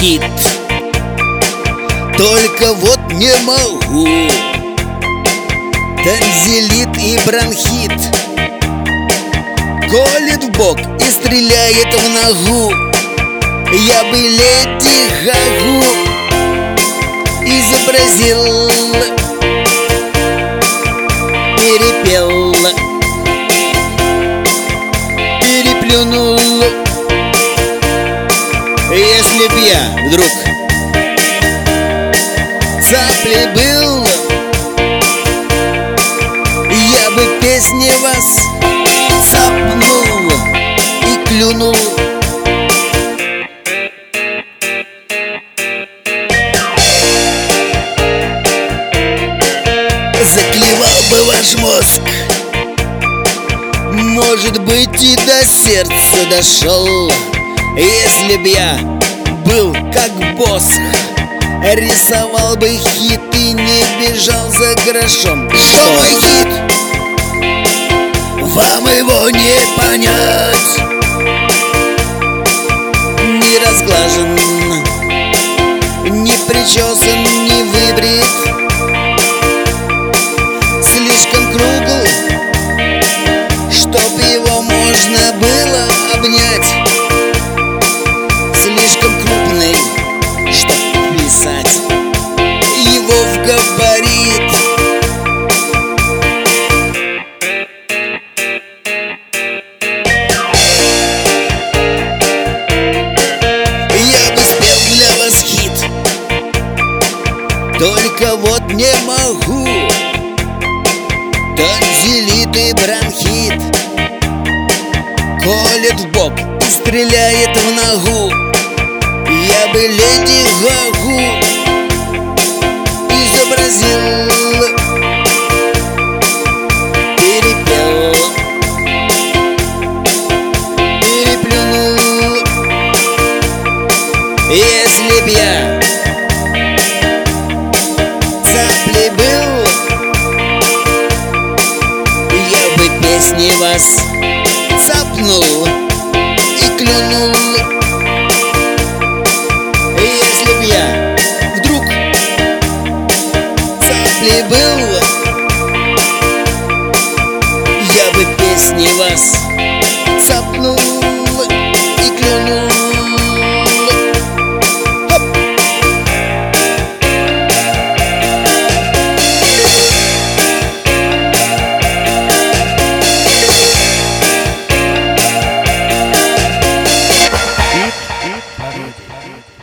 бронхит. Только вот не могу. Танзелит и бронхит. Колет в бок и стреляет в ногу. Я бы Леди Гагу изобразил, перепел, переплюнул. Если б я вдруг цаплей был, я бы песни вас цапнул и клюнул. Заклевал бы ваш мозг, может быть, и до сердца дошел. Если б я был как босс, рисовал бы хиты, не бежал за грошом. Что мой хит? Вам его не понять. Не разглажен, не причесан, не выбрит, слишком кругл, чтоб его можно было обнять, слишком крупный, чтоб писать его в габарит. Я бы спел для вас хит, только вот не могу. Танзелит и бронхит. Колет в бок и стреляет в ногу. Я бы Леди Гагу изобразил, перепел, переплюнул. Если б я цаплей был, я бы песни вас цапнул и клюнул. Если б я вдруг цаплей был, я бы песни вас цапнул и клюнул. Пародия.